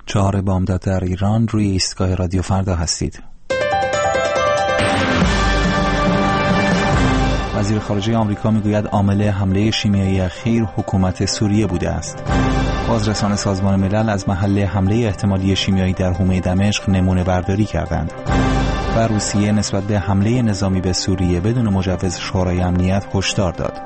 4 بامداد در ایران، روی ایستگاه رادیو فردا هستید. وزیر خارجه آمریکا میگوید عامل حمله شیمیایی اخیر حکومت سوریه بوده است. بازرسان سازمان ملل از محل حمله احتمالی شیمیایی در حومه دمشق نمونه برداری کردند. و روسیه نسبت به حمله نظامی به سوریه بدون مجوز شورای امنیت هشدار داد.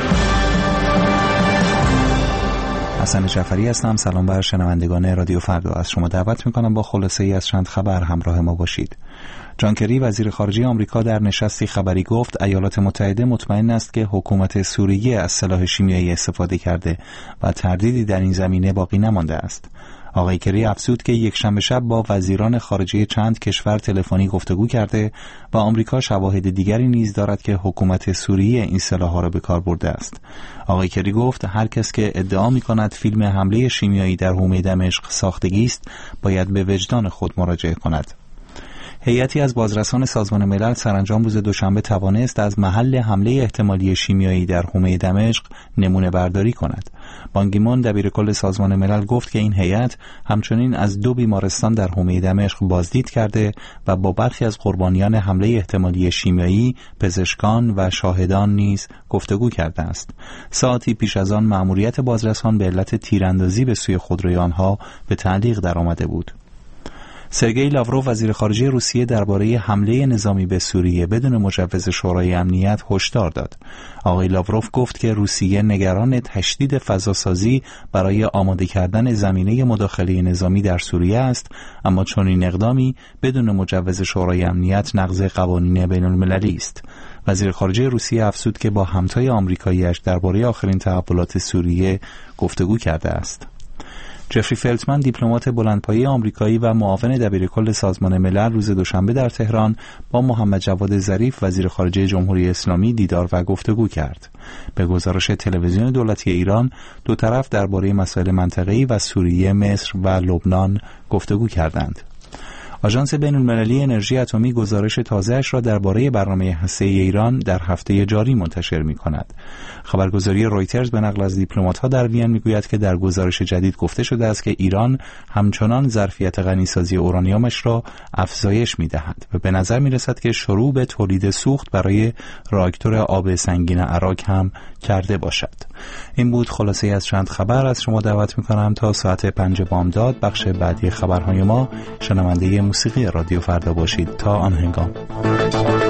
حسن جعفری هستم. سلام بر شنوندگان رادیو فردا. از شما دعوت میکنم با خلاصه ای از چند خبر همراه ما باشید. جان کری وزیر خارجه آمریکا در نشستی خبری گفت ایالات متحده مطمئن است که حکومت سوریه از سلاح شیمیایی استفاده کرده و تردیدی در این زمینه باقی نمانده است. آقای کری افزود که یکشنبه شب با وزیران خارجه چند کشور تلفنی گفتگو کرده و آمریکا شواهد دیگری نیز دارد که حکومت سوریه این سلاح‌ها را به کار برده است. آقای کری گفت هر کس که ادعا می‌کند فیلم حمله شیمیایی در حومه دمشق ساختگی است باید به وجدان خود مراجعه کند. هیئتی از بازرسان سازمان ملل سرانجام روز دوشنبه توانست از محل حمله احتمالی شیمیایی در حومه دمشق نمونه برداری کند. بان کی مون دبیرکل سازمان ملل گفت که این هیئت همچنین از 2 بیمارستان در حومه دمشق بازدید کرده و با برخی از قربانیان حمله احتمالی شیمیایی، پزشکان و شاهدان نیز گفتگو کرده است. ساعتی پیش از آن مأموریت بازرسان به علت تیراندازی به سوی خودروی آنها به تعلیق درآمده بود. سرگئی لاوروف وزیر خارجه روسیه درباره حمله نظامی به سوریه بدون مجوز شورای امنیت هشدار داد. آقای لاوروف گفت که روسیه نگران تشدید فضاسازی برای آماده کردن زمینه مداخله نظامی در سوریه است، اما چنین اقدامی بدون مجوز شورای امنیت نقض قوانین بین المللی است. وزیر خارجه روسیه افزود که با همتای آمریکایی‌اش درباره آخرین تحولات سوریه گفتگو کرده است. جفری فلتمن دیپلمات بلندپایه آمریکایی و معاون دبیرکل سازمان ملل روز دوشنبه در تهران با محمد جواد ظریف وزیر خارجه جمهوری اسلامی دیدار و گفتگو کرد. به گزارش تلویزیون دولتی ایران دو طرف درباره مسائل منطقه‌ای و سوریه، مصر و لبنان گفتگو کردند. آژانس بین‌المللی انرژی اتمی گزارش تازه‌اش را درباره برنامه هسته‌ای ایران در هفته جاری منتشر می‌کند. خبرگزاری رویترز به نقل از دیپلمات‌ها در وین می‌گوید که در گزارش جدید گفته شده است که ایران همچنان ظرفیت غنیسازی اورانیومش را افزایش می‌دهد و به نظر می‌رسد که شروع به تولید سوخت برای راکتور آب سنگین عراق هم کرده باشد. این بود خلاصه از چند خبر. از شما دعوت می‌کنم تا ساعت 5 بامداد بخش بعدی خبرهای ما شنونده موسیقی رادیو فردا باشید. تا آن هنگام